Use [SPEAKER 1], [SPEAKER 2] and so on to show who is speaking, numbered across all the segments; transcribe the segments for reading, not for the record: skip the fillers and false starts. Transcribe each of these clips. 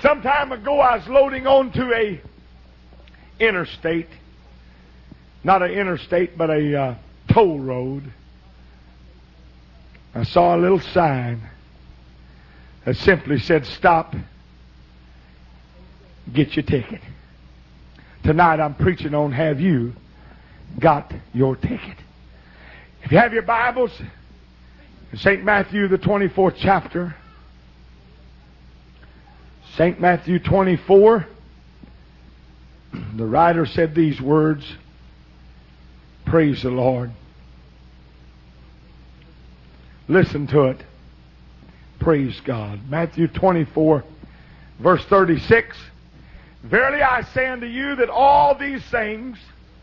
[SPEAKER 1] Some time ago I was loading onto a interstate. Not an interstate, but a toll road. I saw a little sign that simply said, "Stop, get your ticket." Tonight I'm preaching on, have you got your ticket? If you have your Bibles, in St. Matthew, the 24th chapter, St. Matthew 24, the writer said these words. Praise the Lord. Listen to it. Praise God. Matthew 24, verse 36. Verily I say unto you that all these things...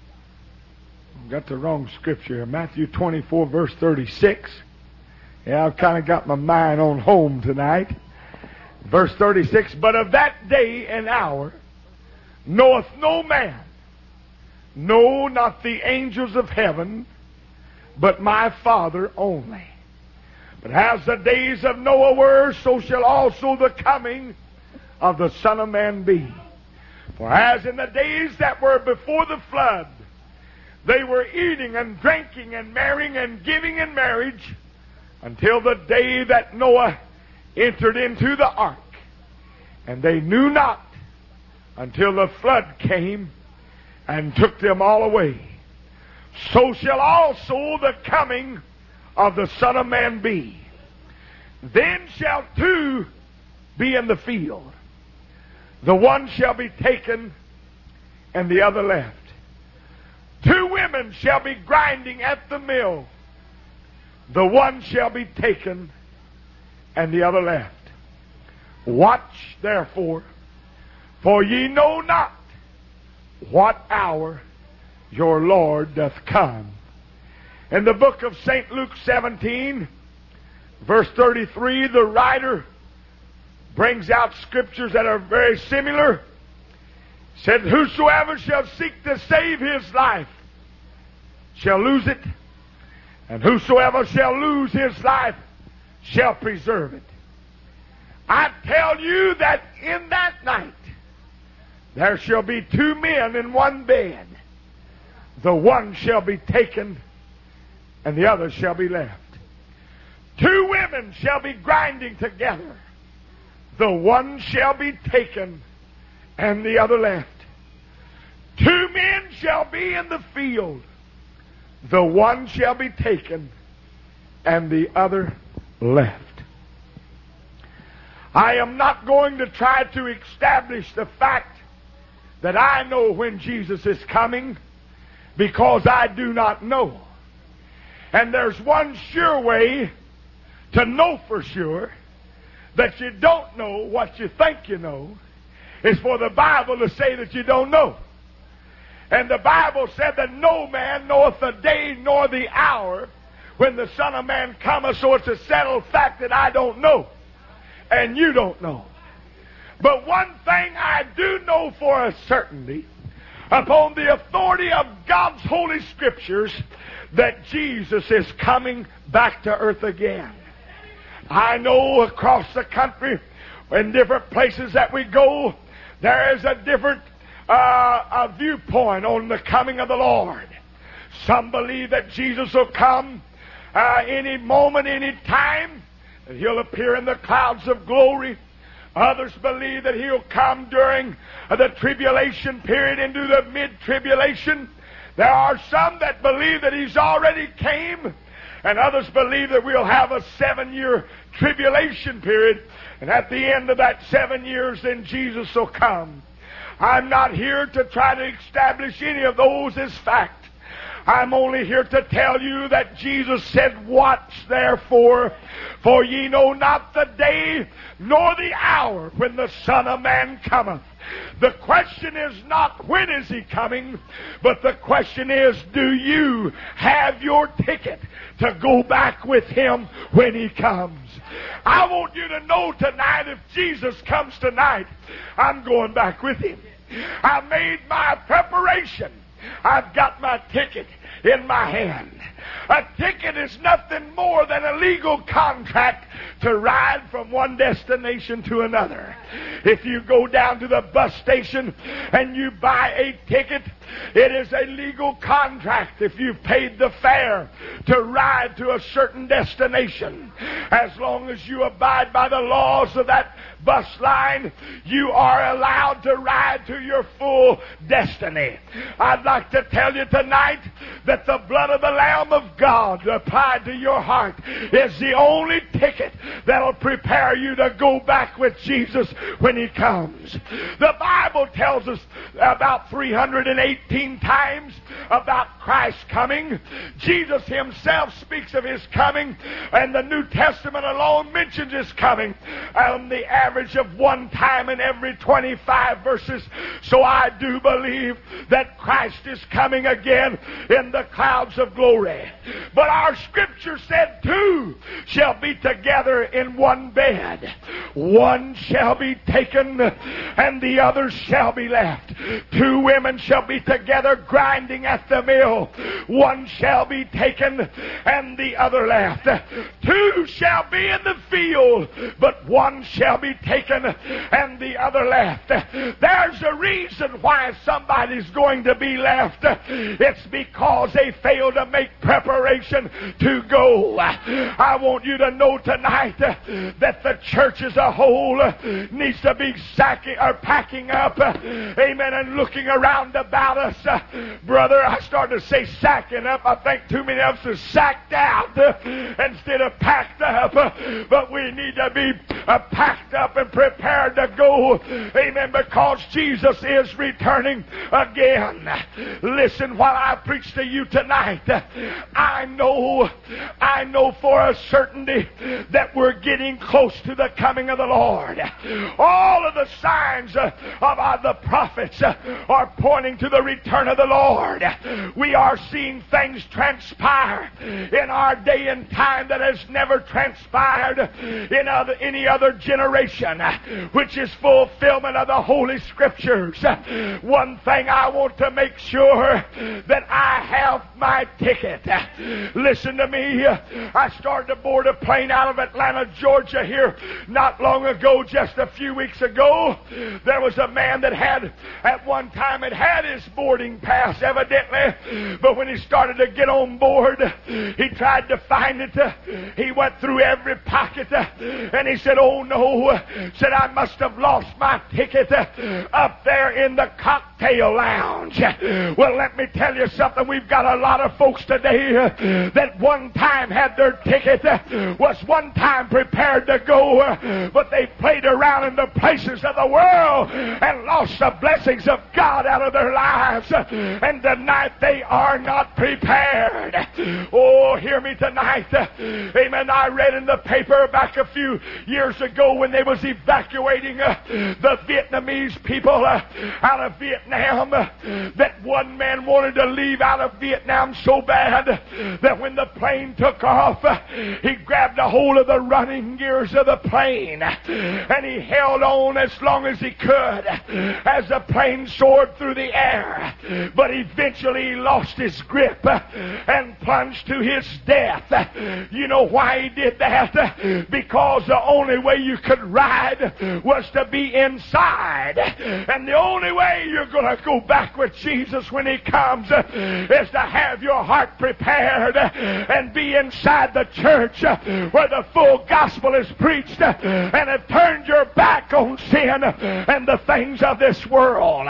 [SPEAKER 1] Got the wrong scripture here. Matthew 24, verse 36. Yeah, I've kind of got my mind on home tonight. Verse 36. But of that day and hour knoweth no man, no, not the angels of heaven, but my Father only. But as the days of Noah were, so shall also the coming of the Son of Man be. For as in the days that were before the flood, they were eating and drinking and marrying and giving in marriage until the day that Noah entered into the ark. And they knew not until the flood came and took them all away. So shall also the coming of the Son of Man be. Then shall two be in the field. The one shall be taken and the other left. Two women shall be grinding at the mill. The one shall be taken and the other left. Watch therefore, for ye know not what hour your Lord doth come. In the book of St. Luke 17, verse 33, the writer brings out scriptures that are very similar. He said, "Whosoever shall seek to save his life shall lose it, and whosoever shall lose his life shall preserve it." I tell you that in that night there shall be two men in one bed. The one shall be taken, and the other shall be left. Two women shall be grinding together. The one shall be taken, and the other left. Two men shall be in the field. The one shall be taken, and the other left. I am not going to try to establish the fact that I know when Jesus is coming, because I do not know. And there's one sure way to know for sure that you don't know what you think you know, is for the Bible to say that you don't know. And the Bible said that no man knoweth the day nor the hour when the Son of Man cometh, so it's a settled fact that I don't know, and you don't know. But one thing I do know for a certainty, upon the authority of God's Holy Scriptures, that Jesus is coming back to earth again. I know across the country, in different places that we go, there is a different viewpoint on the coming of the Lord. Some believe that Jesus will come any moment, any time, that He'll appear in the clouds of glory. Others believe that He'll come during the tribulation period into the mid-tribulation. There are some that believe that He's already came, and others believe that we'll have a 7-year tribulation period, and at the end of that 7 years, then Jesus will come. I'm not here to try to establish any of those as fact. I'm only here to tell you that Jesus said, "Watch therefore, for ye know not the day nor the hour when the Son of Man cometh." The question is not when is He coming, but the question is, do you have your ticket to go back with Him when He comes? I want you to know tonight, if Jesus comes tonight, I'm going back with Him. I made my preparation. I've got my ticket in my hand. A ticket is nothing more than a legal contract to ride from one destination to another. If you go down to the bus station and you buy a ticket, it is a legal contract if you've paid the fare to ride to a certain destination. As long as you abide by the laws of that bus line, you are allowed to ride to your full destiny. I'd like to tell you tonight that the blood of the Lamb of God applied to your heart is the only ticket that'll prepare you to go back with Jesus when He comes. The Bible tells us about 318 times about Christ coming. Jesus Himself speaks of His coming, and the New Testament alone mentions His coming on the average of one time in every 25 verses. So I do believe that Christ is coming again in the clouds of glory. But our Scripture said two shall be together in one bed. One shall be taken and the other shall be left. Two women shall be together grinding at the mill. One shall be taken and the other left. Two shall be in the field, but one shall be taken and the other left. There's a reason why somebody's going to be left. It's because they failed to make preparation to go. I want you to know tonight that the church as a whole needs to be packing up, amen, and looking around about us. Brother, I started to say sacking up. I think too many of us are sacked out instead of packed up. But we need to be packed up and prepared to go, amen, because Jesus is returning again. Listen, while I preach to you tonight, I know for a certainty that we're getting close to the coming of the Lord. All of the signs of the prophets are pointing to the return of the Lord. We are seeing things transpire in our day and time that has never transpired in any other generation, which is fulfillment of the Holy Scriptures. One thing I want to make sure that I have my ticket. Listen to me. I started to board a plane out of Atlanta, Georgia here not long ago, just a few weeks ago. There was a man that had, at one time, had his boarding pass, evidently, but when he started to get on board, he tried to find it. He went through every pocket, and he said, "Oh no," said, "I must have lost my ticket up there in the cocktail lounge." Well, let me tell you something. We've got a lot of folks today that one time had their ticket, was one time prepared to go, but they played around in the places of the world and lost the blessings of God out of their lives. And tonight they are not prepared. Oh, hear me tonight. Amen. I read in the paper back a few years ago when they was evacuating the Vietnamese people out of Vietnam, that one man wanted to leave out of Vietnam so bad that when the plane took off, he grabbed a hold of the running gears of the plane and he held on as long as he could as the plane soared through the air. But eventually he lost his grip and plunged to his death. You know why he did that? Because the only way you could ride was to be inside. And the only way you're going to go back with Jesus when He comes is to have your heart prepared and be inside the church where the full gospel is preached and have turned your back on sin and the things of this world.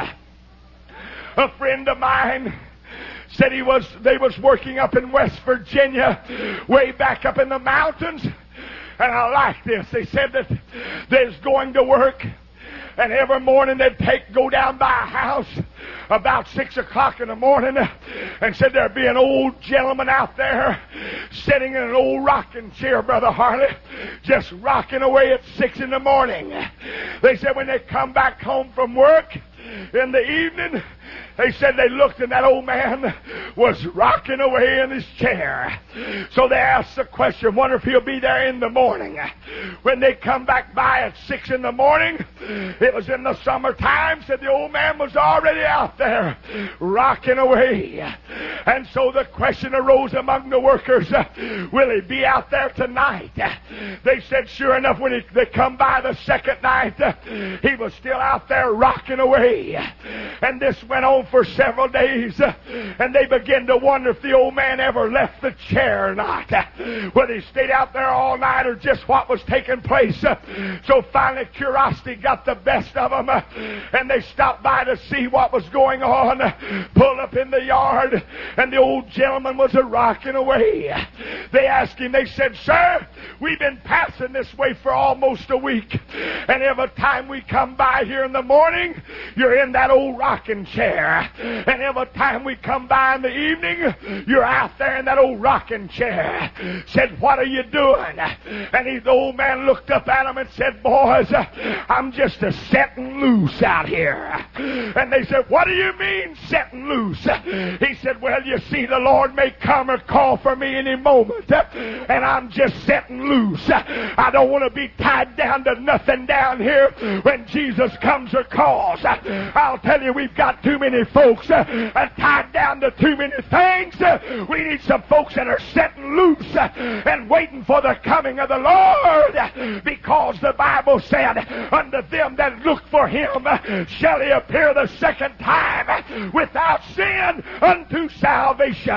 [SPEAKER 1] A friend of mine said they was working up in West Virginia, way back up in the mountains. And I like this. They said that they was going to work, and every morning they'd go down by a house about 6 o'clock in the morning, and said there'd be an old gentleman out there sitting in an old rocking chair, Brother Harley, just rocking away at 6 in the morning. They said when they come back home from work in the evening, they said they looked and that old man was rocking away in his chair. So they asked the question, wonder if he'll be there in the morning. When they come back by at 6 in the morning, it was in the summertime, said the old man was already out there rocking away. And so the question arose among the workers, will he be out there tonight? They said sure enough, when they come by the second night, he was still out there rocking away. And this went on for several days, and they began to wonder if the old man ever left the chair or not, whether he stayed out there all night or just what was taking place. So finally curiosity got the best of them, and they stopped by to see what was going on. Pulled up in the yard, and the old gentleman was a-rocking away. They asked him, they said, sir, we've been passing this way for almost a week, and every time we come by here in the morning, you're in that old rocking chair. And every time we come by in the evening, you're out there in that old rocking chair. Said, what are you doing? And the old man looked up at him and said, boys, I'm just a-setting loose out here. And they said, what do you mean setting loose? He said, well, you see, the Lord may come or call for me any moment, and I'm just setting loose. I don't want to be tied down to nothing down here when Jesus comes or calls. I'll tell you, we've got too many folks tied down to too many things. We need some folks that are setting loose and waiting for the coming of the Lord, because the Bible said, unto them that look for him shall he appear the second time without sin unto salvation.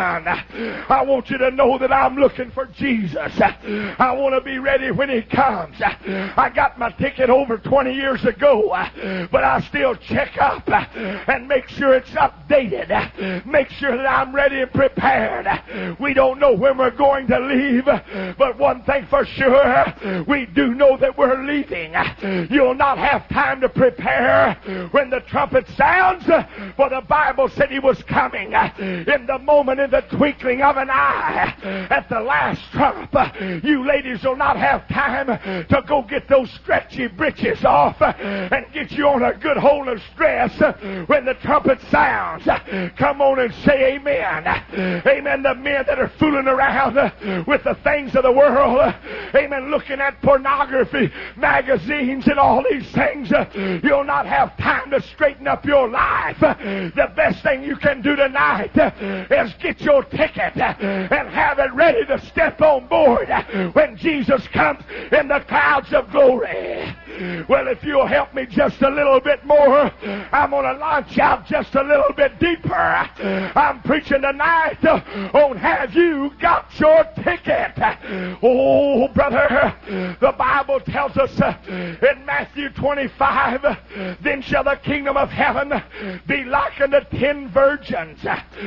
[SPEAKER 1] I want you to know that I'm looking for Jesus. I want to be ready when he comes. I got my ticket over 20 years ago, but I still check up and make sure it's updated. Make sure that I'm ready and prepared. We don't know when we're going to leave, but one thing for sure, we do know that we're leaving. You'll not have time to prepare when the trumpet sounds, for the Bible said he was coming in the moment, in the twinkling of an eye, at the last trump. You ladies will not have time to go get those stretchy breeches off and get you on a good holeless dress when the trumpet sounds. Come on and say amen. Amen. The men that are fooling around with the things of the world, amen, looking at pornography, magazines, and all these things, you'll not have time to straighten up your life. The best thing you can do tonight is get your ticket and have it ready to step on board when Jesus comes in the clouds of glory. Well, if you'll help me just a little bit more, I'm going to launch out just a little bit deeper. I'm preaching tonight on have you got your ticket? Oh, brother, the Bible tells us in Matthew 25, then shall the kingdom of heaven be like unto 10 virgins.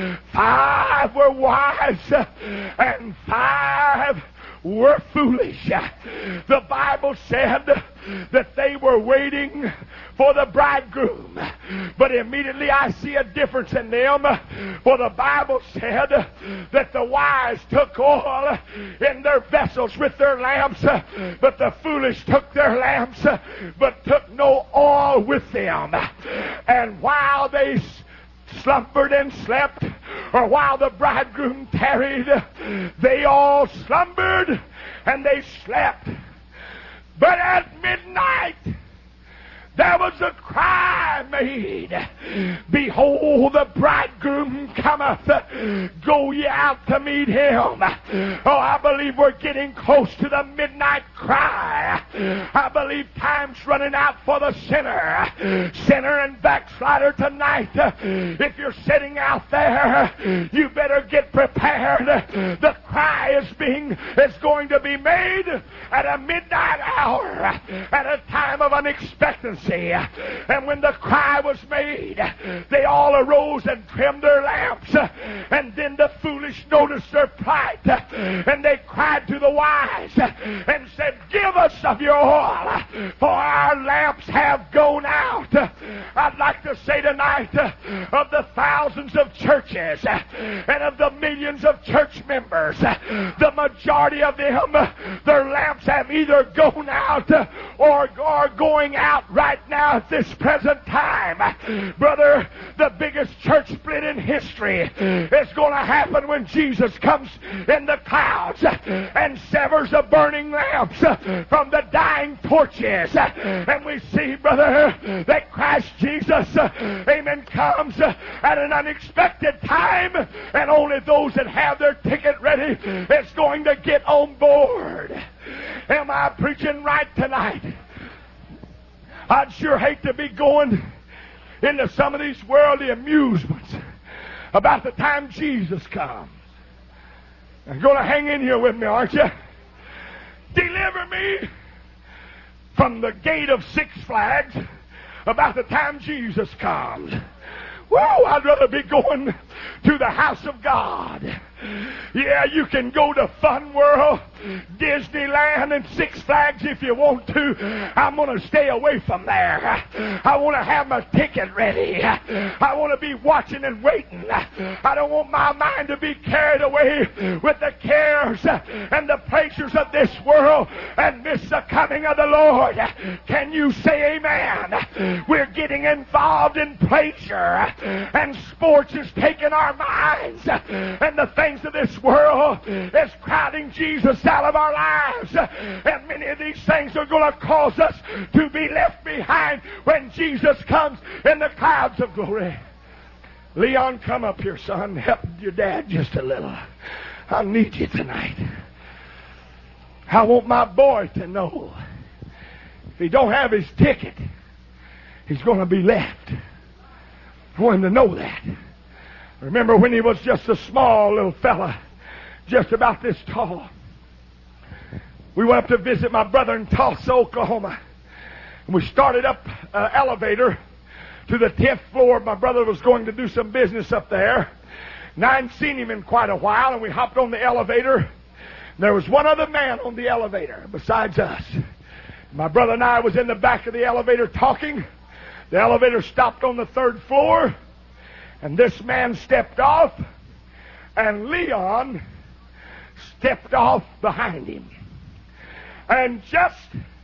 [SPEAKER 1] 5 were wise and 5 were foolish. The Bible said that they were waiting for the bridegroom, but immediately I see a difference in them, for the Bible said that the wise took oil in their vessels with their lamps, but the foolish took their lamps but took no oil with them. And while they slumbered and slept, or while the bridegroom tarried, they all slumbered and they slept. But at midnight there was a cry made, behold, the bridegroom cometh, go ye out to meet him. Oh, I believe we're getting close to the midnight cry. I believe time's running out for the sinner and backslider tonight. If you're sitting out there, you better get prepared. The cry is going to be made at a midnight hour, at a time of unexpectancy. And when the cry was made, they all arose and trimmed their lamps. And then the foolish noticed their plight, and they cried to the wise and said, give us of your oil, for our lamps have gone out. I'd like to say tonight, of the thousands of churches and of the millions of church members, the majority of them, their lamps have either gone out or are going out right now at this present time. Brother, the biggest church split in history is going to happen when Jesus comes in the clouds and severs the burning lamps from the dying torches. And we see, brother, that Christ Jesus, amen, comes at an unexpected time, and only those that have their ticket ready is going to get on board. Am I preaching right tonight? I'd sure hate to be going into some of these worldly amusements about the time Jesus comes. You're going to hang in here with me, aren't you? Deliver me from the gate of Six Flags about the time Jesus comes. Whoa, I'd rather be going to the house of God. Yeah, you can go to Fun World, Disneyland, and Six Flags if you want to. I'm going to stay away from there. I want to have my ticket ready. I want to be watching and waiting. I don't want my mind to be carried away with the cares and the pleasures of this world and miss the coming of the Lord. Can you say amen? We're getting involved in pleasure, and sports is taking our minds, and the things of this world is crowding Jesus out of our lives. And many of these things are going to cause us to be left behind when Jesus comes in the clouds of glory. Leon, come up here, son. Help your dad just a little. I need you tonight. I want my boy to know if he don't have his ticket, he's going to be left. I want him to know that. Remember when he was just a small little fella, just about this tall. We went up to visit my brother in Tulsa, Oklahoma. And we started up an elevator to the 10th floor. My brother was going to do some business up there. And I hadn't seen him in quite a while, and we hopped on the elevator. There was one other man on the elevator besides us. My brother and I was in the back of the elevator talking. The elevator stopped on the 3rd floor, and this man stepped off, and Leon stepped off behind him. And just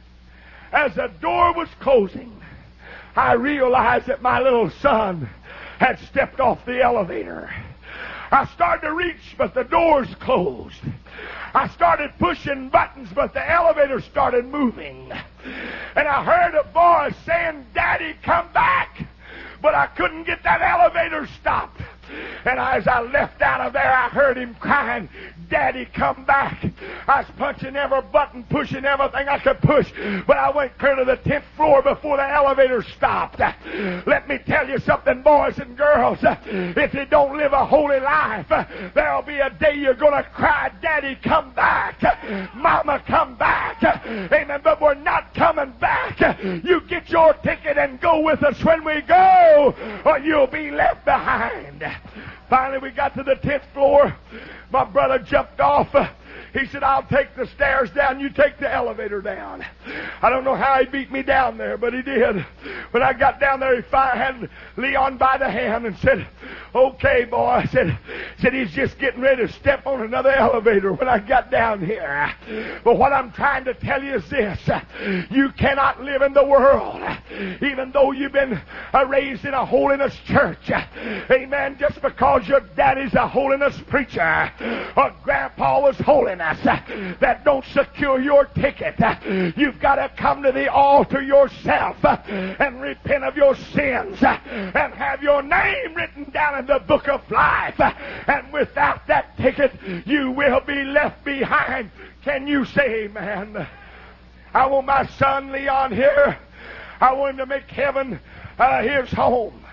[SPEAKER 1] as the door was closing, I realized that my little son had stepped off the elevator. I started to reach, but the doors closed. I started pushing buttons, but the elevator started moving. And I heard a voice saying, "Daddy, come back." But I couldn't get that elevator stopped. And as I left out of there, I heard him crying, "Daddy, come back." I was punching every button, pushing everything I could push, but I went clear to the 10th floor before the elevator stopped. Let me tell you something, boys and girls. If you don't live a holy life, there'll be a day you're going to cry, "Daddy, come back. Mama, come back." Amen. But we're not coming back. You get your ticket and go with us when we go, or you'll be left behind. Finally, we got to the 10th floor. My brother jumped off. He said, "I'll take the stairs down. You take the elevator down." I don't know how he beat me down there, but he did. When I got down there, he had Leon by the hand and said, "Okay, boy." I said he's just getting ready to step on another elevator when I got down here. But what I'm trying to tell you is this. You cannot live in the world, even though you've been raised in a holiness church. Amen. Just because your daddy's a holiness preacher or grandpa was holiness, that don't secure your ticket. You've got to come to the altar yourself and repent of your sins and have your name written down in the book of life. And without that ticket, you will be left behind. Can you say amen? I want my son Leon here. I want him to make heaven his home.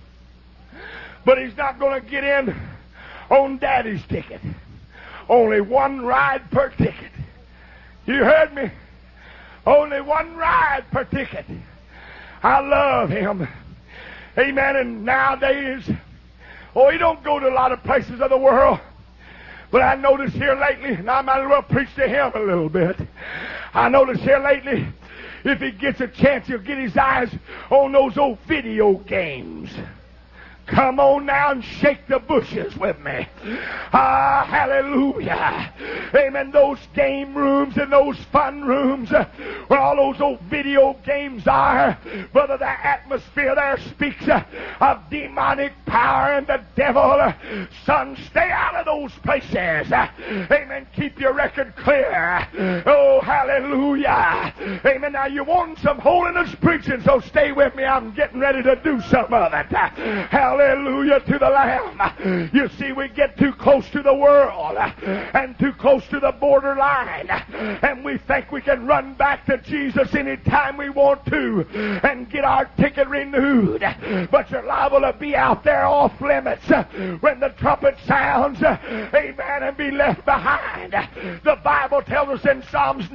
[SPEAKER 1] But he's not going to get in on daddy's ticket. Only one ride per ticket. You heard me? Only one ride per ticket. I love him. Amen. And nowadays, he don't go to a lot of places of the world. But I noticed here lately, and I might as well preach to him a little bit. I noticed here lately, if he gets a chance, he'll get his eyes on those old video games. Come on now and shake the bushes with me. Ah, hallelujah. Amen. Those game rooms and those fun rooms where all those old video games are, brother, the atmosphere there speaks of demonic power and the devil. Son, stay out of those places. Amen. Keep your record clear. Oh, hallelujah. Amen. Now you want some holiness preaching, so stay with me. I'm getting ready to do some of it. Hallelujah to the Lamb. You see, we get too close to the world and too close to the borderline, and we think we can run back to Jesus anytime we want to and get our ticket renewed. But you're liable to be out there off limits when the trumpet sounds, amen, and be left behind. The Bible tells us in Psalms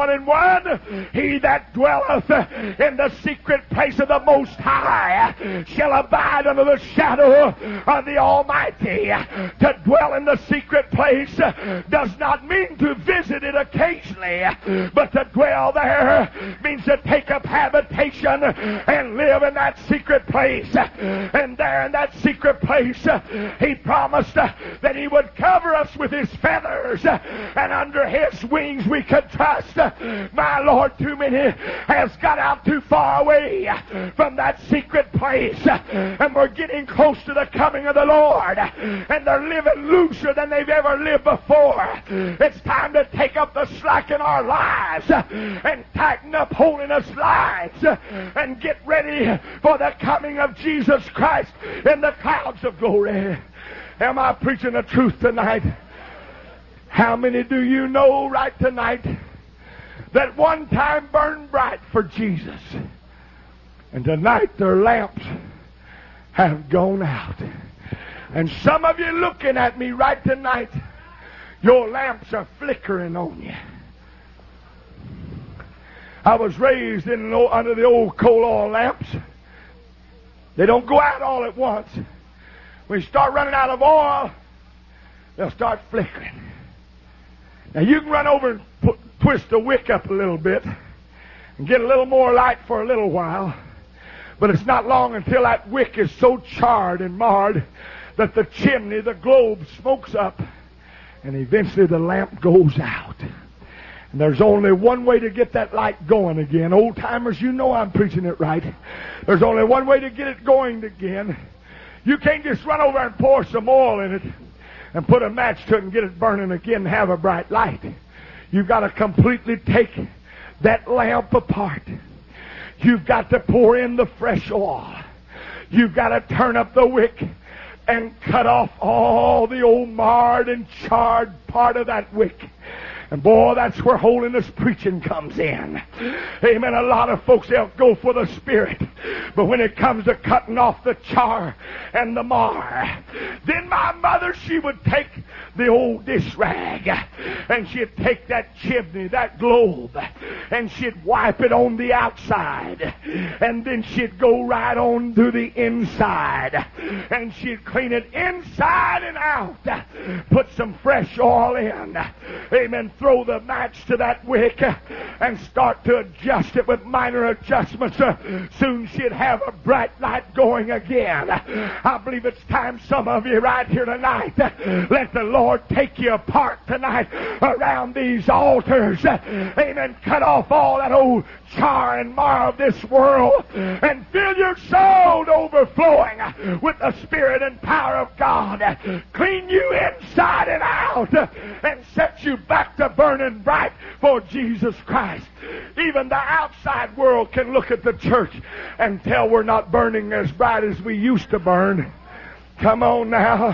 [SPEAKER 1] 91:1, he that dwelleth in the secret place of the Most High shall abide under the shadow of the Almighty. To dwell in the secret place does not mean to visit it occasionally, but to dwell there means to take up habitation and live in that secret place. And there in that secret place, he promised that he would cover us with his feathers, and under his wings we could trust. My Lord, too many has got out too far away from that secret place, and we're getting close to the coming of the Lord, and they're living looser than they've ever lived before. It's time to take up the slack in our lives and tighten up holiness lines and get ready for the coming of Jesus Christ in the clouds of glory. Am I preaching the truth tonight? How many do you know right tonight that one time burned bright for Jesus, and tonight their lamps have gone out? And some of you looking at me right tonight, your lamps are flickering on you. I was raised under the old coal oil lamps. They don't go out all at once. When you start running out of oil, they'll start flickering. Now you can run over and twist the wick up a little bit and get a little more light for a little while, but it's not long until that wick is so charred and marred that the chimney, the globe, smokes up, and eventually the lamp goes out. And there's only one way to get that light going again. Old timers, you know I'm preaching it right. There's only one way to get it going again. You can't just run over and pour some oil in it and put a match to it and get it burning again and have a bright light. You've got to completely take that lamp apart. You've got to pour in the fresh oil. You've got to turn up the wick and cut off all the old marred and charred part of that wick. And boy, that's where holiness preaching comes in. Amen. A lot of folks, they'll go for the Spirit, but when it comes to cutting off the char and the mar, then my mother, she would take the old dish rag and she'd take that chimney, that globe, and she'd wipe it on the outside, and then she'd go right on to the inside, and she'd clean it inside and out, put some fresh oil in. Amen. Throw the match to that wick and start to adjust it with minor adjustments. Soon she'd have a bright light going again. I believe it's time, some of you right here tonight, let the Lord take you apart tonight around these altars. Amen. Cut off all that old char and mar of this world and fill your soul to overflowing with the Spirit and power of God. Clean you inside and out and set you back to burning bright for Jesus Christ. Even the outside world can look at the church and tell we're not burning as bright as we used to burn. Come on now.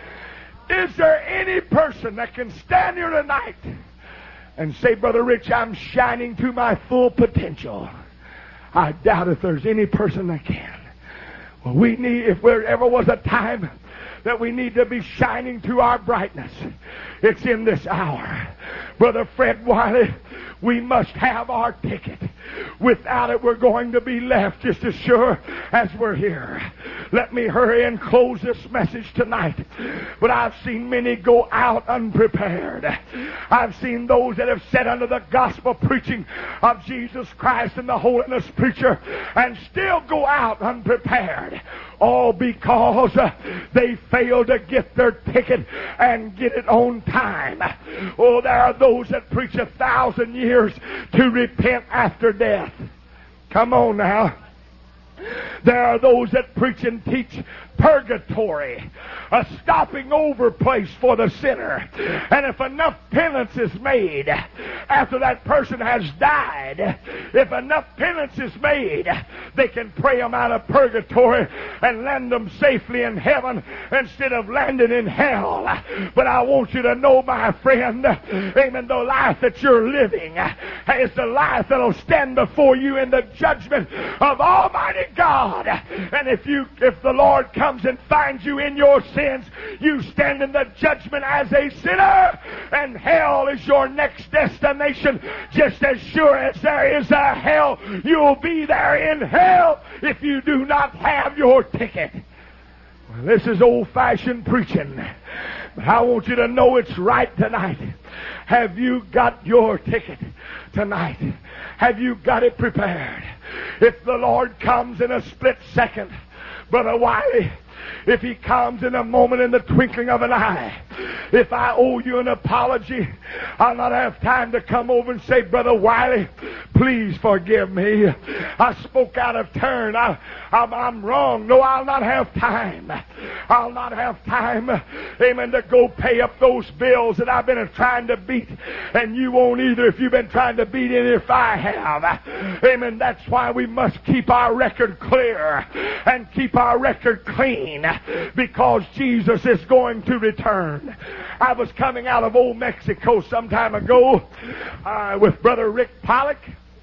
[SPEAKER 1] Is there any person that can stand here tonight and say, Brother Rich, I'm shining to my full potential? I doubt if there's any person that can. Well, we need, if there ever was a time that we need to be shining to our brightness, it's in this hour. Brother Fred Wiley, we must have our ticket. Without it, we're going to be left just as sure as we're here. Let me hurry and close this message tonight. But I've seen many go out unprepared. I've seen those that have sat under the gospel preaching of Jesus Christ and the holiness preacher and still go out unprepared. all because they failed to get their ticket and get it on time. Oh, there are those that preach 1,000 years to repent after death. Come on now. There are those that preach and teach purgatory, a stopping over place for the sinner. And if enough penance is made after that person has died, if enough penance is made, they can pray them out of purgatory and land them safely in heaven instead of landing in hell. But I want you to know, my friend, amen, the life that you're living is the life that will stand before you in the judgment of Almighty God. And if the Lord comes and finds you in your sins, you stand in the judgment as a sinner, and hell is your next destination. Just as sure as there is a hell, you'll be there in hell if you do not have your ticket. Well, this is old-fashioned preaching, but I want you to know it's right tonight. Have you got your ticket tonight? Have you got it prepared? If the Lord comes in a split second, Brother Wiley, if He comes in a moment, in the twinkling of an eye, if I owe you an apology, I'll not have time to come over and say, Brother Wiley, please forgive me. I spoke out of turn. I'm wrong. No, I'll not have time. I'll not have time, amen, to go pay up those bills that I've been trying to beat. And you won't either if you've been trying to beat it, if I have. Amen. That's why we must keep our record clear and keep our record clean, because Jesus is going to return. I was coming out of old Mexico some time ago with Brother Rick Pollock,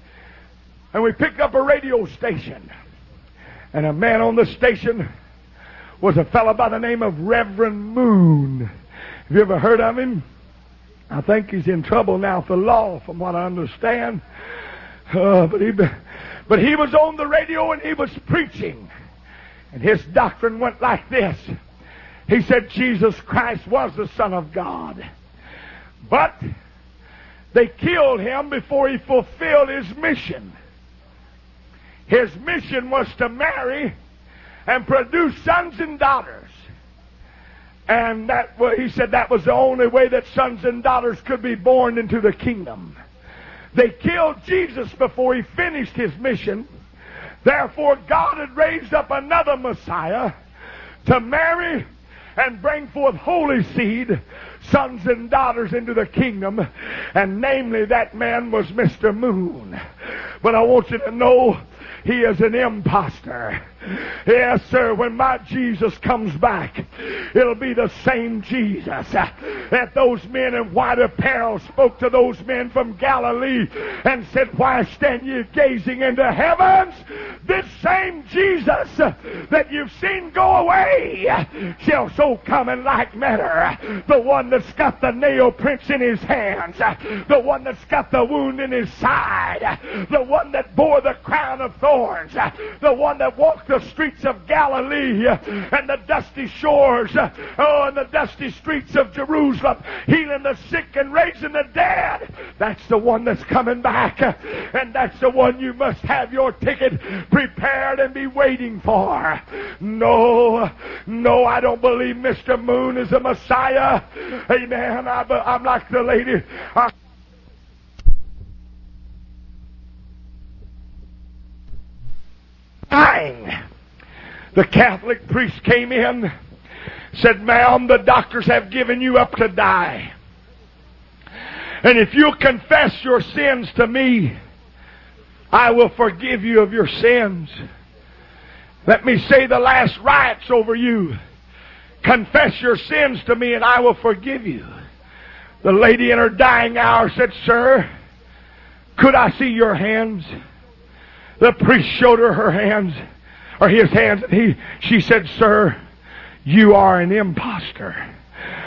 [SPEAKER 1] and we picked up a radio station. And a man on the station was a fellow by the name of Reverend Moon. Have you ever heard of him? I think he's in trouble now with the law, from what I understand. But he was on the radio and he was preaching. And his doctrine went like this. He said Jesus Christ was the Son of God. But they killed him before he fulfilled his mission. His mission was to marry and produce sons and daughters. And he said that was the only way that sons and daughters could be born into the kingdom. They killed Jesus before he finished his mission. Therefore, God had raised up another Messiah to marry and bring forth holy seed, sons and daughters into the kingdom. And namely, that man was Mr. Moon. But I want you to know, he is an imposter. Yes, sir, when my Jesus comes back, it'll be the same Jesus that those men in white apparel spoke to those men from Galilee and said, why stand ye gazing into heavens? This same Jesus that you've seen go away shall so come in like manner. The one that's got the nail prints in his hands, the one that's got the wound in his side, the one that bore the crown of thorns, the one that walked the streets of Galilee and the dusty shores, and the dusty streets of Jerusalem, healing the sick and raising the dead. That's the one that's coming back, and that's the one you must have your ticket prepared and be waiting for. No, I don't believe Mr. Moon is a Messiah. Amen. I'm like the lady. The Catholic priest came in, said, ma'am, the doctors have given you up to die. And if you'll confess your sins to me, I will forgive you of your sins. Let me say the last rites over you. Confess your sins to me and I will forgive you. The lady in her dying hour said, sir, could I see your hands? The priest showed her her hands, or his hands, and she said, sir, you are an imposter.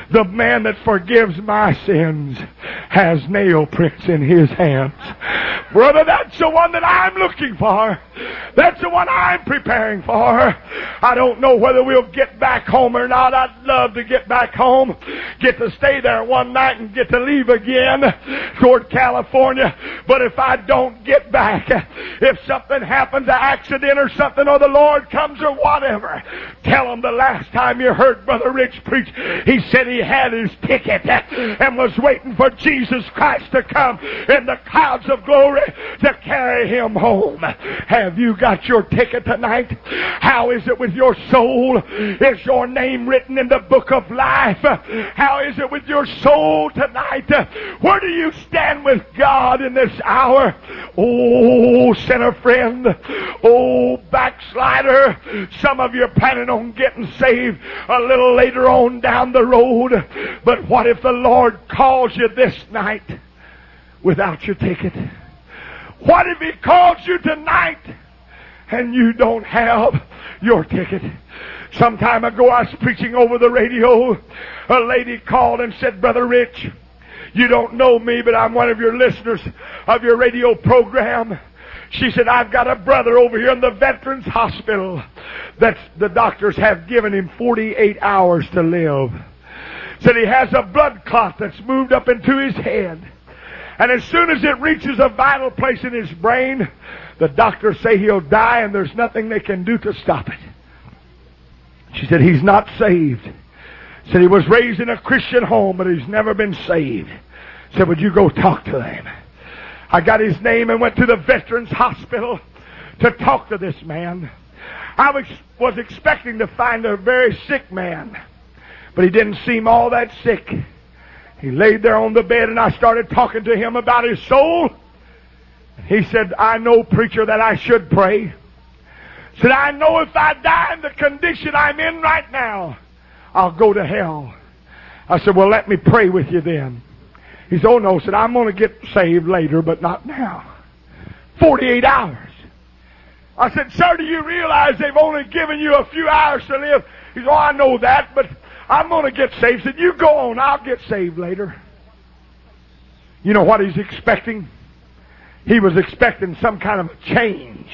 [SPEAKER 1] The man that forgives my sins has nail prints in his hands. Brother, that's the one that I'm looking for. That's the one I'm preparing for. I don't know whether we'll get back home or not. I'd love to get back home, get to stay there one night and get to leave again toward California. But if I don't get back, if something happens, an accident or something, or the Lord comes or whatever, tell them the last time you heard Brother Rich preach, he said he had his ticket and was waiting for Jesus Christ to come in the clouds of glory to carry him home. Have you got your ticket tonight? How is it with your soul? Is your name written in the book of life? How is it with your soul tonight? Where do you stand with God in this hour? Oh, sinner friend. Oh, backslider. Some of you are planning on getting saved a little later on down the road. But what if the Lord calls you this night without your ticket? What if He calls you tonight and you don't have your ticket? Some time ago I was preaching over the radio. A lady called and said, Brother Rich, you don't know me, but I'm one of your listeners of your radio program. She said, I've got a brother over here in the Veterans Hospital that the doctors have given him 48 hours to live. Said he has a blood clot that's moved up into his head. And as soon as it reaches a vital place in his brain, the doctors say he'll die and there's nothing they can do to stop it. She said, he's not saved. Said he was raised in a Christian home, but he's never been saved. Said, would you go talk to him? I got his name and went to the Veterans Hospital to talk to this man. I was expecting to find a very sick man, but he didn't seem all that sick. He laid there on the bed and I started talking to him about his soul. He said, I know, preacher, that I should pray. Said, I know if I die in the condition I'm in right now, I'll go to hell. I said, well, let me pray with you then. He said, oh no. Said, I'm going to get saved later, but not now. 48 hours. I said, sir, do you realize they've only given you a few hours to live? He said, oh, I know that, but I'm going to get saved. He said, you go on, I'll get saved later. You know what he's expecting? He was expecting some kind of change.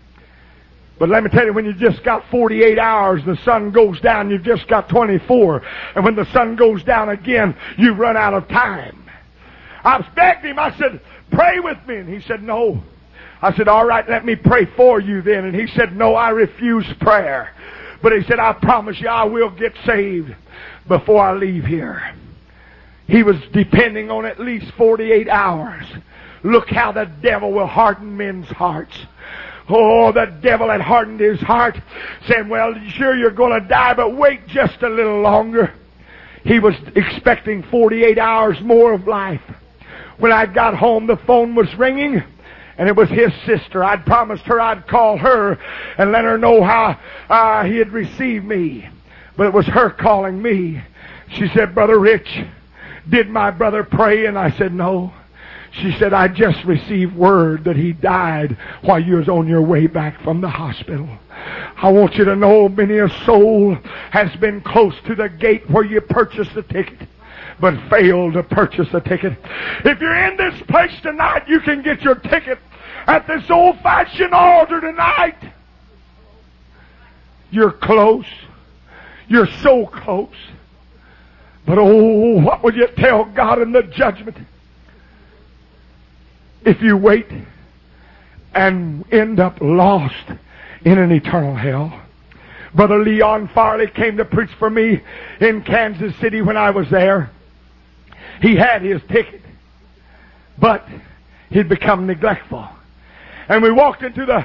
[SPEAKER 1] But let me tell you, when you just got 48 hours, the sun goes down, you've just got 24. And when the sun goes down again, you run out of time. I begged him, I said, pray with me. And he said, no. I said, all right, let me pray for you then. And he said, no, I refuse prayer. But he said, I promise you I will get saved before I leave here. He was depending on at least 48 hours. Look how the devil will harden men's hearts. Oh, the devil had hardened his heart, saying, well, sure, you're going to die, but wait just a little longer. He was expecting 48 hours more of life. When I got home, the phone was ringing, and it was his sister. I'd promised her I'd call her and let her know how he had received me. But it was her calling me. She said, Brother Rich, did my brother pray? And I said, no. She said, I just received word that he died while you was on your way back from the hospital. I want you to know many a soul has been close to the gate where you purchased the ticket, but failed to purchase the ticket. If you're in this place tonight, you can get your ticket at this old-fashioned altar tonight. You're close. You're so close. But oh, what will you tell God in the judgment if you wait and end up lost in an eternal hell? Brother Leon Farley came to preach for me in Kansas City when I was there. He had his ticket, but he'd become neglectful. And we walked into the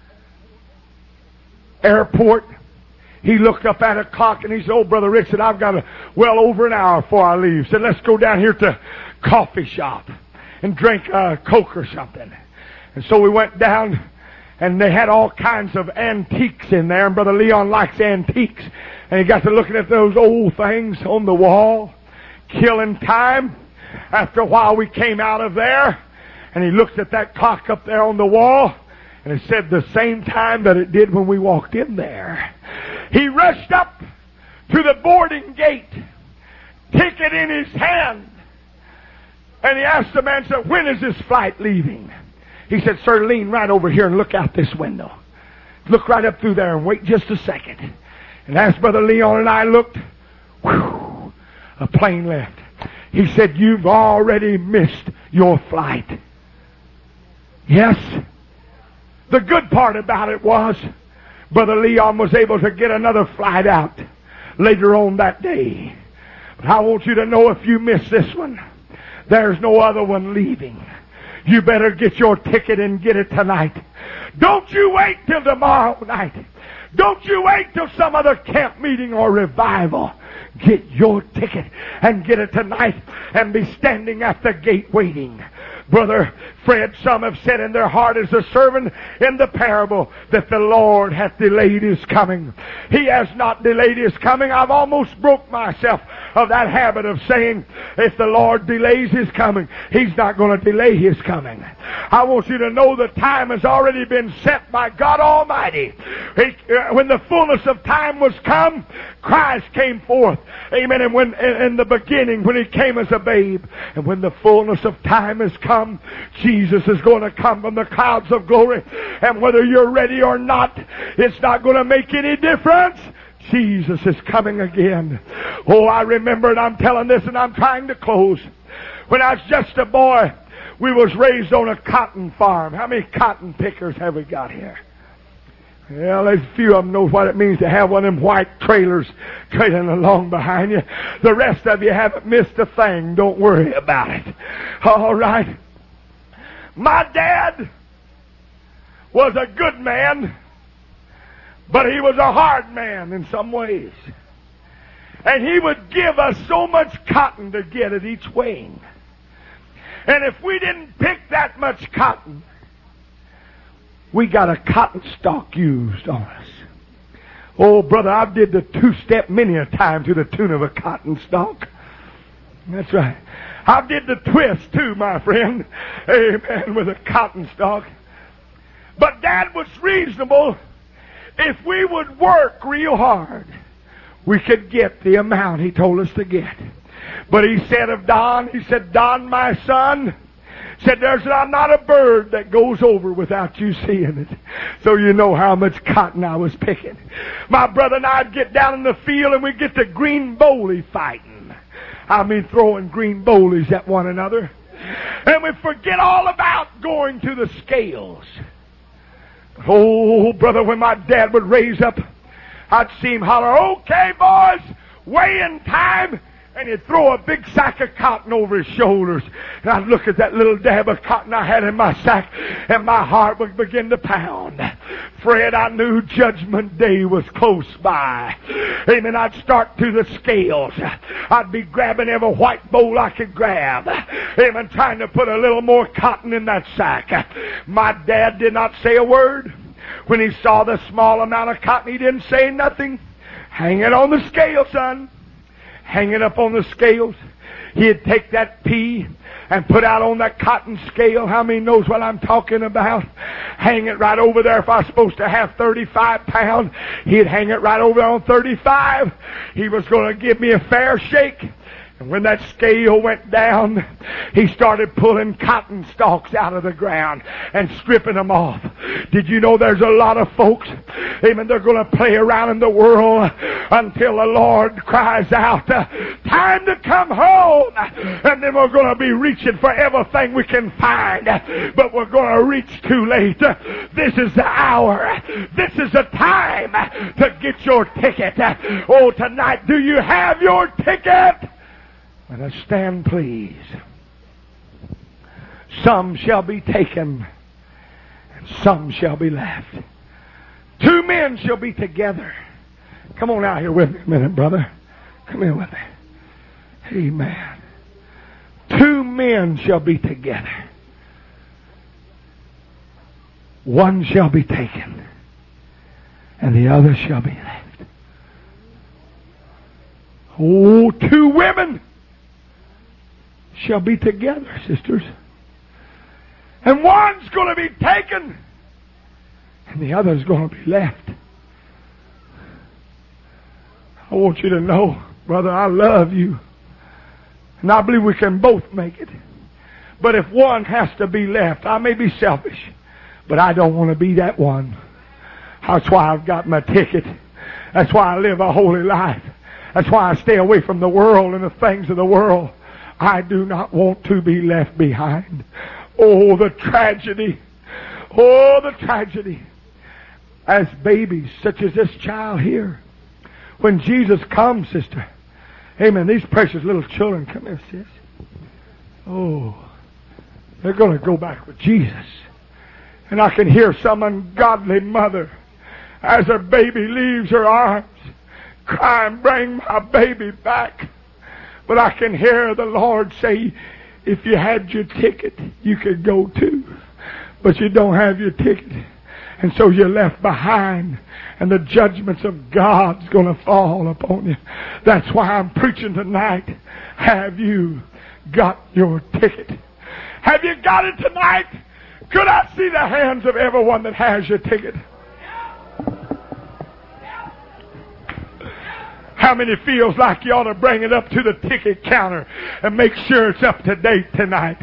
[SPEAKER 1] airport. He looked up at a clock and he said, oh, Brother Rick, said, I've got well over an hour before I leave. Said, let's go down here to a coffee shop and drink Coke or something. And so we went down, and they had all kinds of antiques in there. And Brother Leon likes antiques. And he got to looking at those old things on the wall, killing time. After a while, we came out of there, and he looked at that clock up there on the wall, and it said the same time that it did when we walked in there. He rushed up to the boarding gate, ticket in his hand. And he asked the man, said, when is this flight leaving? He said, sir, lean right over here and look out this window. Look right up through there and wait just a second. And as Brother Leon and I looked, whew, a plane left. He said, you've already missed your flight. Yes. The good part about it was, Brother Leon was able to get another flight out later on that day. But I want you to know, if you miss this one, there's no other one leaving. You better get your ticket and get it tonight. Don't you wait till tomorrow night. Don't you wait till some other camp meeting or revival. Get your ticket and get it tonight and be standing at the gate waiting. Brother Fred, some have said in their heart as the servant in the parable that the Lord hath delayed his coming. He has not delayed his coming. I've almost broke myself of that habit of saying, if the Lord delays his coming, he's not going to delay his coming. I want you to know the time has already been set by God Almighty. When the fullness of time was come, Christ came forth. Amen. And when in the beginning, when he came as a babe, and when the fullness of time has come, Jesus is going to come from the clouds of glory. And whether you're ready or not, it's not going to make any difference. Jesus is coming again. Oh, I remember, and I'm telling this and I'm trying to close. When I was just a boy, we was raised on a cotton farm. How many cotton pickers have we got here? Well, there's a few of them knows what it means to have one of them white trailers trailing along behind you. The rest of you haven't missed a thing. Don't worry about it. All right. My dad was a good man, but he was a hard man in some ways. And he would give us so much cotton to get at each weighing. And if we didn't pick that much cotton, we got a cotton stalk used on us. Oh, brother, I did the two-step many a time to the tune of a cotton stalk. That's right. I did the twist too, my friend. Amen, with a cotton stalk. But Dad was reasonable. If we would work real hard, we could get the amount he told us to get. But he said of Don, he said, Don, my son, said, there's not a bird that goes over without you seeing it. So you know how much cotton I was picking. My brother and I'd get down in the field and we'd get to green boley fighting. I mean, throwing green boleys at one another. And we'd forget all about going to the scales. But, oh, brother, when my dad would raise up, I'd see him holler, okay, boys, weighing time. And he'd throw a big sack of cotton over his shoulders. And I'd look at that little dab of cotton I had in my sack, and my heart would begin to pound. Fred, I knew Judgment Day was close by. Amen. I'd start to the scales. I'd be grabbing every white bowl I could grab. Amen. Trying to put a little more cotton in that sack. My dad did not say a word. When he saw the small amount of cotton, he didn't say nothing. Hang it on the scale, son. Hang it up on the scales. He'd take that pea and put out on that cotton scale. How many knows what I'm talking about? Hang it right over there. If I was supposed to have 35 pounds, he'd hang it right over there on 35. He was going to give me a fair shake. And when that scale went down, he started pulling cotton stalks out of the ground and stripping them off. Did you know there's a lot of folks, amen, they're going to play around in the world until the Lord cries out, time to come home. And then we're going to be reaching for everything we can find, but we're going to reach too late. This is the hour. This is the time to get your ticket. Oh, tonight, do you have your ticket? Let us stand, please. Some shall be taken, and some shall be left. Two men shall be together. Come on out here with me a minute, brother. Come here with me. Amen. Two men shall be together. One shall be taken, and the other shall be left. Oh, two women shall be together, sisters. And one's going to be taken, and the other's going to be left. I want you to know, brother, I love you. And I believe we can both make it. But if one has to be left, I may be selfish, but I don't want to be that one. That's why I've got my ticket. That's why I live a holy life. That's why I stay away from the world and the things of the world. I do not want to be left behind. Oh, the tragedy. Oh, the tragedy. As babies, such as this child here. When Jesus comes, sister. Amen. These precious little children, come here, sis. Oh, they're going to go back with Jesus. And I can hear some ungodly mother, as her baby leaves her arms, crying, bring my baby back. But I can hear the Lord say, if you had your ticket, you could go too. But you don't have your ticket. And so you're left behind. And the judgments of God's going to fall upon you. That's why I'm preaching tonight. Have you got your ticket? Have you got it tonight? Could I see the hands of everyone that has your ticket? How many feels like you ought to bring it up to the ticket counter and make sure it's up to date tonight?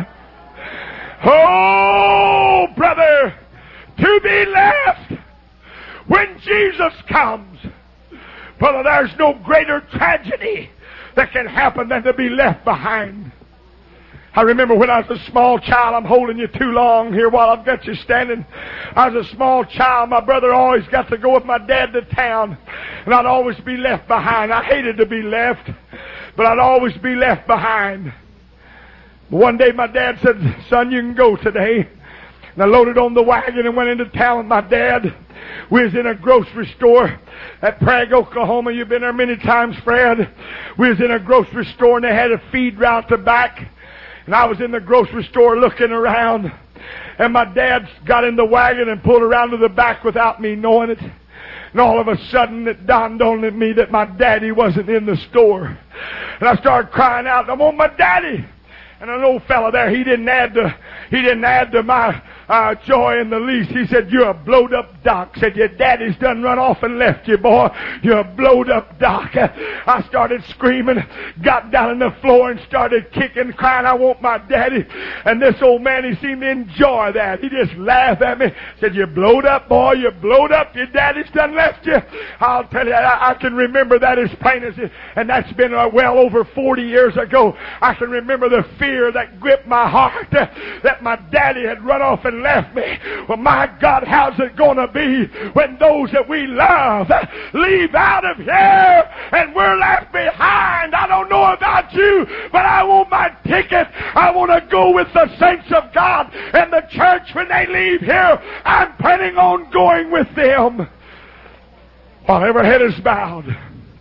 [SPEAKER 1] Oh, brother, to be left when Jesus comes. Brother, there's no greater tragedy that can happen than to be left behind. I remember when I was a small child, I'm holding you too long here while I've got you standing. I was a small child. My brother always got to go with my dad to town. And I'd always be left behind. I hated to be left, but I'd always be left behind. One day my dad said, son, you can go today. And I loaded on the wagon and went into town with my dad. We was in a grocery store at Prague, Oklahoma. You've been there many times, Fred. We was in a grocery store and they had a feed route to back. And I was in the grocery store looking around. And my dad got in the wagon and pulled around to the back without me knowing it. And all of a sudden it dawned on me that my daddy wasn't in the store. And I started crying out, I want my daddy. And an old fella there, he didn't add to my joy in the least. He said, you're a blowed up doc. Said, your daddy's done run off and left you, boy. You're a blowed up doc. I started screaming, got down on the floor and started kicking, crying, I want my daddy. And this old man, he seemed to enjoy that. He just laughed at me. Said, you're blowed up, boy. You're blowed up. Your daddy's done left you. I'll tell you, I can remember that as plain as it. And that's been well over 40 years ago. I can remember the fear that gripped my heart that my daddy had run off and left me. Well, my God, how's it going to be when those that we love leave out of here and we're left behind? I don't know about you, but I want my ticket. I want to go with the saints of God and the church when they leave here. I'm planning on going with them. While every head is bowed,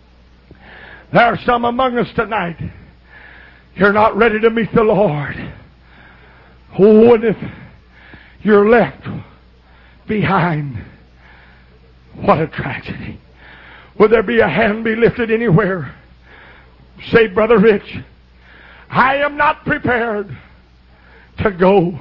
[SPEAKER 1] there are some among us tonight. You're not ready to meet the Lord. Oh, and if you're left behind, what a tragedy. Would there be a hand be lifted anywhere? Say, Brother Rich, I am not prepared to go.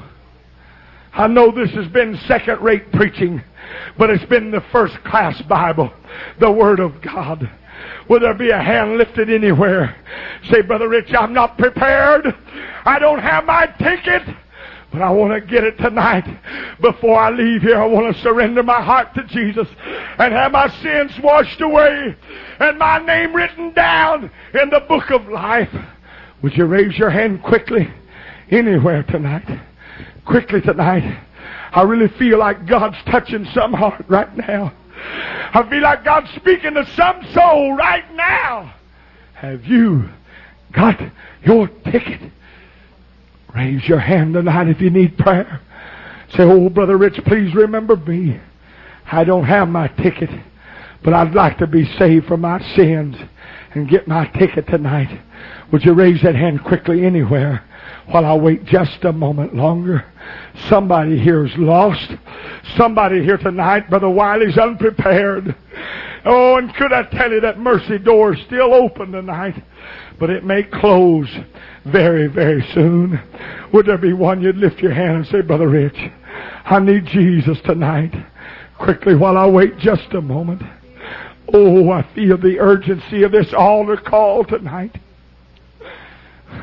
[SPEAKER 1] I know this has been second-rate preaching, but it's been the first-class Bible, the Word of God. Will there be a hand lifted anywhere? Say, Brother Rich, I'm not prepared. I don't have my ticket, but I want to get it tonight. Before I leave here, I want to surrender my heart to Jesus and have my sins washed away and my name written down in the book of life. Would you raise your hand quickly anywhere tonight? Quickly tonight. I really feel like God's touching some heart right now. I feel like God's speaking to some soul right now. Have you got your ticket? Raise your hand tonight if you need prayer. Say, oh, Brother Rich, please remember me. I don't have my ticket, but I'd like to be saved from my sins and get my ticket tonight. Would you raise that hand quickly anywhere while I wait just a moment longer? Somebody here is lost. Somebody here tonight, Brother Wiley's unprepared. Oh, and could I tell you that mercy door is still open tonight, but it may close very, very soon. Would there be one you'd lift your hand and say, Brother Rich, I need Jesus tonight. Quickly while I wait just a moment. Oh, I feel the urgency of this altar call tonight.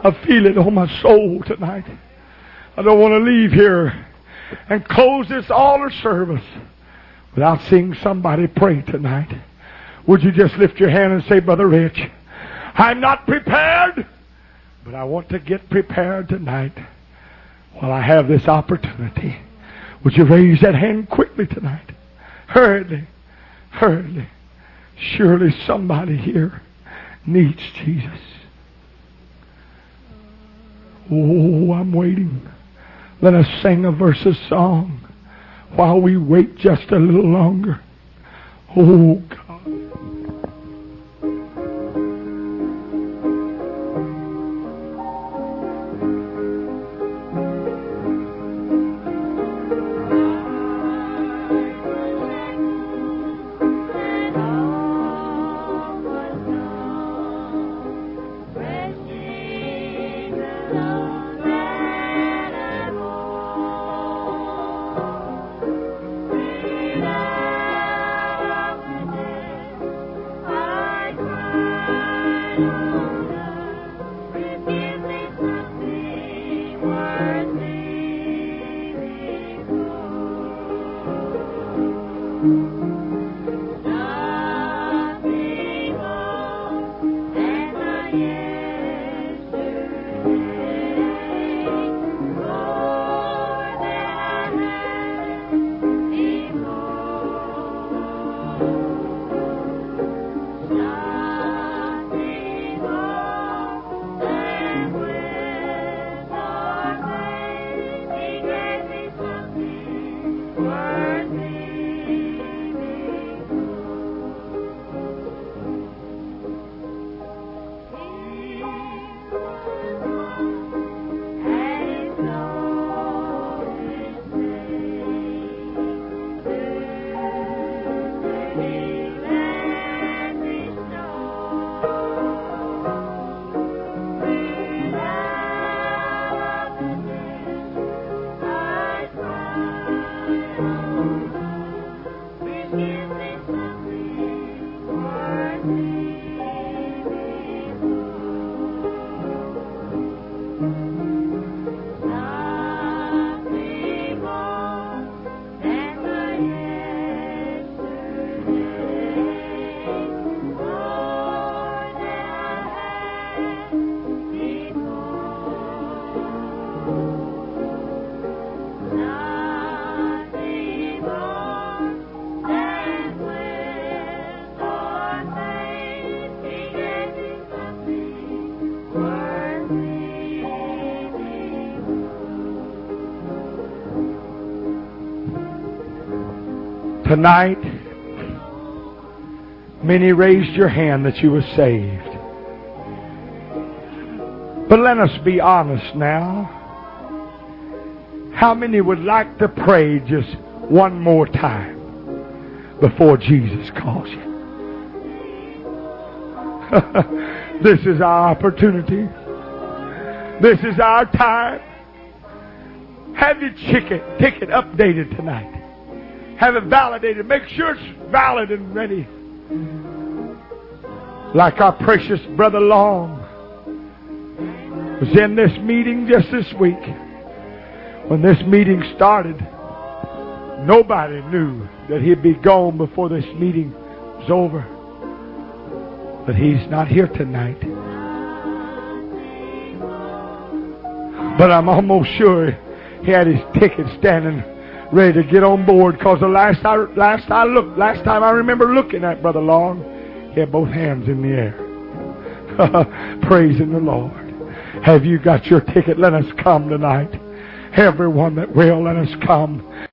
[SPEAKER 1] I feel it on my soul tonight. I don't want to leave here and close this altar service without seeing somebody pray tonight. Would you just lift your hand and say, Brother Rich, I'm not prepared, but I want to get prepared tonight while I have this opportunity. Would you raise that hand quickly tonight? Hurriedly. Hurriedly. Surely somebody here needs Jesus. Oh, I'm waiting. Let us sing a verse of song while we wait just a little longer. Oh, God. Tonight, many raised your hand that you were saved. But let us be honest now. How many would like to pray just one more time before Jesus calls you? This is our opportunity. This is our time. Have your ticket updated tonight. Have it validated. Make sure it's valid and ready. Like our precious Brother Long was in this meeting just this week. When this meeting started, nobody knew that he'd be gone before this meeting was over. But he's not here tonight. But I'm almost sure he had his ticket standing ready to get on board, because the last time I remember looking at Brother Long, he had both hands in the air. Praising the Lord. Have you got your ticket? Let us come tonight. Everyone that will, let us come.